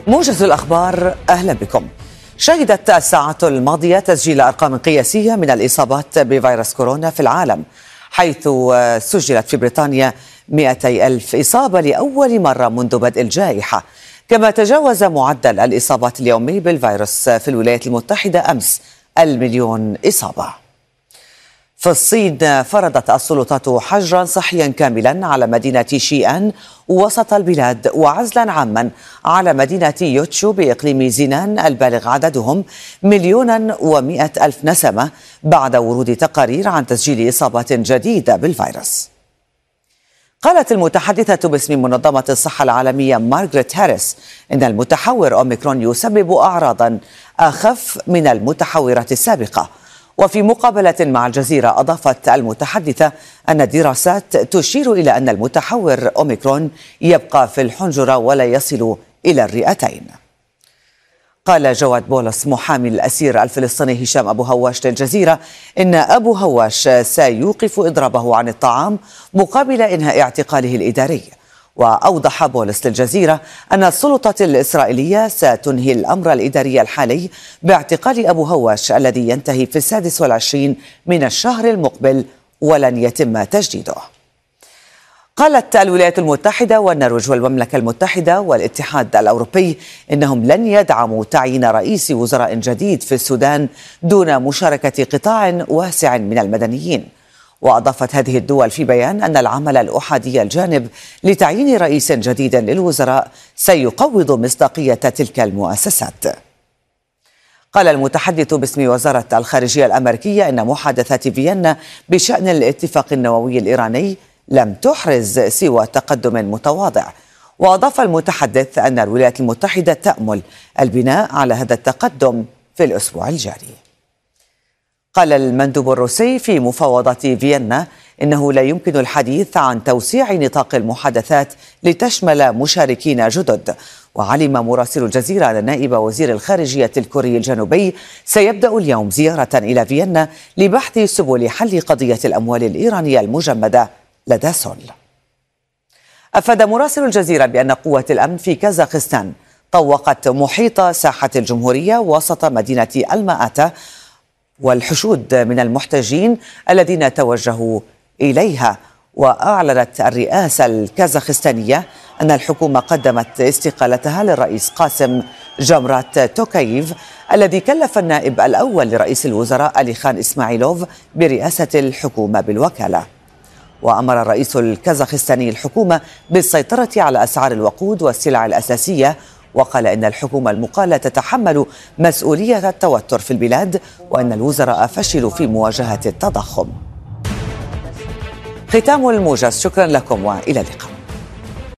موجز الأخبار، أهلا بكم. شهدت الساعات الماضية تسجيل أرقام قياسية من الإصابات بفيروس كورونا في العالم، حيث سجلت في بريطانيا 200,000 إصابة لأول مرة منذ بدء الجائحة. كما تجاوز معدل الإصابات اليومي بالفيروس في الولايات المتحدة أمس 1,000,000 إصابة. في الصين فرضت السلطات حجرا صحيا كاملا على مدينة شيئان وسط البلاد، وعزلا عاما على مدينة يوتشو بإقليم زينان البالغ عددهم 1,100,000 نسمة، بعد ورود تقارير عن تسجيل إصابات جديدة بالفيروس. قالت المتحدثة باسم منظمة الصحة العالمية مارغريت هاريس إن المتحور أوميكرون يسبب أعراضا أخف من المتحورات السابقة. وفي مقابلة مع الجزيرة أضافت المتحدثة أن الدراسات تشير إلى أن المتحور أوميكرون يبقى في الحنجرة ولا يصل إلى الرئتين. قال جواد بولس محامي الأسير الفلسطيني هشام أبو هواش للجزيرة إن أبو هواش سيوقف إضرابه عن الطعام مقابل إنهاء اعتقاله الإداري. وأوضح بولس للجزيرة أن السلطة الإسرائيلية ستنهي الأمر الإداري الحالي باعتقال أبو هواش الذي ينتهي في 26 من الشهر المقبل ولن يتم تجديده. قالت الولايات المتحدة والنرويج والمملكة المتحدة والاتحاد الأوروبي إنهم لن يدعموا تعيين رئيس وزراء جديد في السودان دون مشاركة قطاع واسع من المدنيين. وأضافت هذه الدول في بيان أن العمل الأحادي الجانب لتعيين رئيس جديد للوزراء سيقوض مصداقية تلك المؤسسات. قال المتحدث باسم وزارة الخارجية الأمريكية إن محادثات فيينا بشأن الاتفاق النووي الإيراني لم تحرز سوى تقدم متواضع. وأضاف المتحدث أن الولايات المتحدة تأمل البناء على هذا التقدم في الأسبوع الجاري. قال المندوب الروسي في مفاوضات فيينا إنه لا يمكن الحديث عن توسيع نطاق المحادثات لتشمل مشاركين جدد. وعلم مراسل الجزيرة أن نائب وزير الخارجية الكوري الجنوبي سيبدأ اليوم زيارة إلى فيينا لبحث سبل حل قضية الأموال الإيرانية المجمدة لدى سول. أفاد مراسل الجزيرة بأن قوة الأمن في كازاخستان طوقت محيط ساحة الجمهورية وسط مدينة المآتا والحشود من المحتجين الذين توجهوا إليها. وأعلنت الرئاسة الكازاخستانية أن الحكومة قدمت استقالتها للرئيس قاسم جمرات توكايف الذي كلف النائب الأول لرئيس الوزراء أليخان إسماعيلوف برئاسة الحكومة بالوكالة. وأمر الرئيس الكازاخستاني الحكومة بالسيطرة على أسعار الوقود والسلع الأساسية، وقال إن الحكومة المقالة تتحمل مسؤولية التوتر في البلاد وأن الوزراء فشلوا في مواجهة التضخم. ختام الموجز، شكرا لكم وإلى اللقاء.